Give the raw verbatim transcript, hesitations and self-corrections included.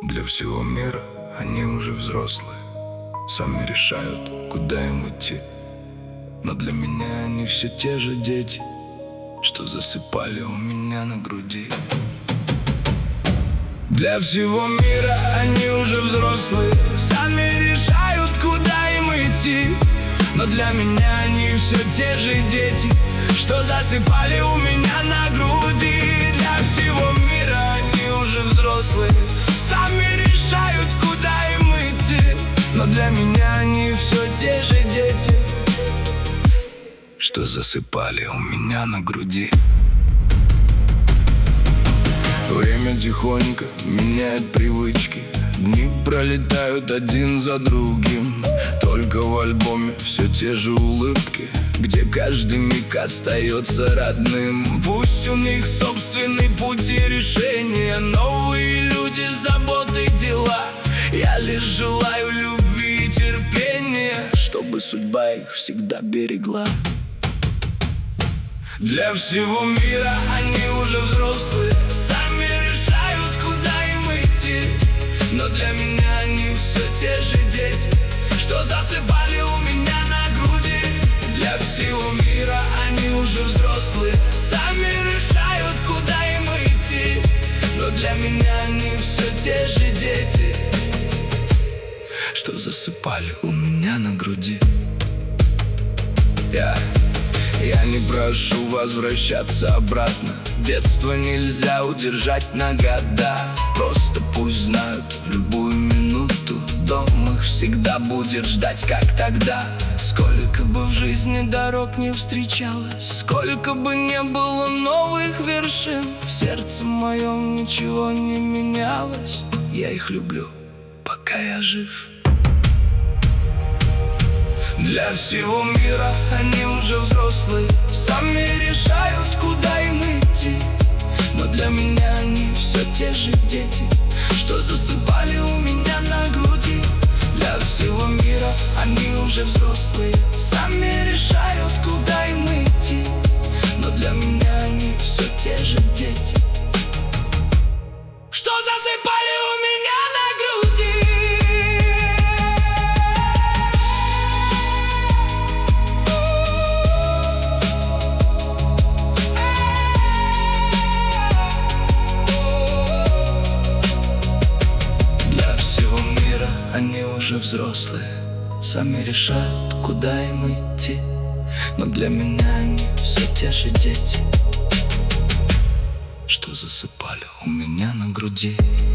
Для всего мира они уже взрослые, сами решают, куда им идти. Но для меня они все те же дети, что засыпали у меня на груди. Для всего мира они уже взрослые, сами решают, куда им идти. Но для меня они все те же дети, что засыпали у меня на груди. Для всего мира они уже взрослые, сами решают, куда им идти. Но для меня они все те же дети, что засыпали у меня на груди. Время тихонько меняет привычки, дни пролетают один за другим. Только в альбоме все те же улыбки, где каждый миг остается родным. Пусть у них собственный путь и решения, новые люди, заботы, дела. Я лишь желаю любви и терпения, чтобы судьба их всегда берегла. Для всего мира они уже взрослые, сами решают, куда им идти. Но для меня они все те же дети, что засыпали у меня на груди. Для всего мира они уже взрослые, сами решают, куда им идти. Но для меня они все те же дети, что засыпали у меня на груди. Я... Я не прошу возвращаться обратно, детство нельзя удержать на года. Просто пусть знают, в любую минуту дом их всегда будет ждать, как тогда. Сколько бы в жизни дорог не встречалось, сколько бы не было новых вершин, в сердце моем ничего не менялось. Я их люблю, пока я жив. Для всего мира они уже взрослые, сами решают, куда им идти. Но для меня они все те же дети, что засыпали у меня на груди. Для всего мира они уже взрослые, сами решают, куда им идти. Но для меня они все те же дети, что засыпали у меня на груди. Они уже взрослые, сами решают, куда им идти. Но для меня они все те же дети, что засыпали у меня на груди.